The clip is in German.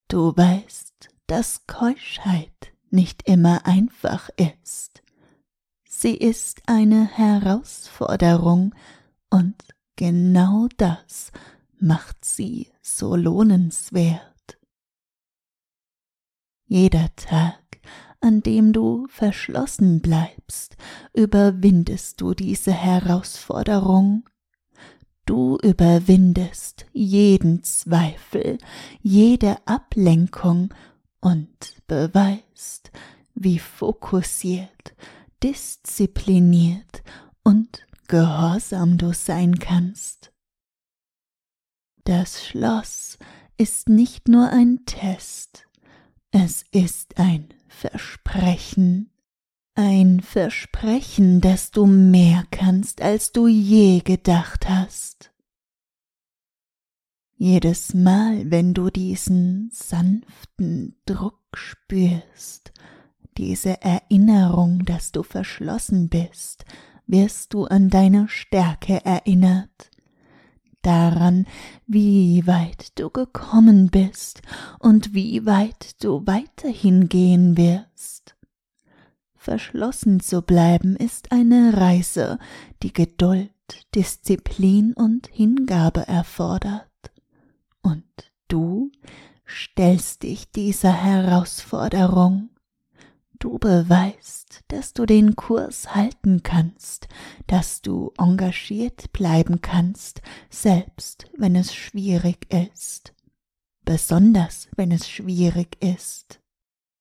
Du weißt, dass Keuschheit nicht immer einfach ist. Sie ist eine Herausforderung und genau das macht sie so lohnenswert. Jeder Tag, an dem du verschlossen bleibst, überwindest du diese Herausforderung. Du überwindest jeden Zweifel, jede Ablenkung und beweist, wie fokussiert, diszipliniert und gehorsam du sein kannst. Das Schloss ist nicht nur ein Test, es ist ein Versprechen. Ein Versprechen, dass du mehr kannst, als du je gedacht hast. Jedes Mal, wenn du diesen sanften Druck spürst, diese Erinnerung, dass du verschlossen bist, wirst du an deine Stärke erinnert, daran, wie weit du gekommen bist und wie weit du weiterhin gehen wirst. Verschlossen zu bleiben ist eine Reise, die Geduld, Disziplin und Hingabe erfordert. Und du stellst dich dieser Herausforderung. Du beweist, dass du den Kurs halten kannst, dass du engagiert bleiben kannst, selbst wenn es schwierig ist. Besonders wenn es schwierig ist.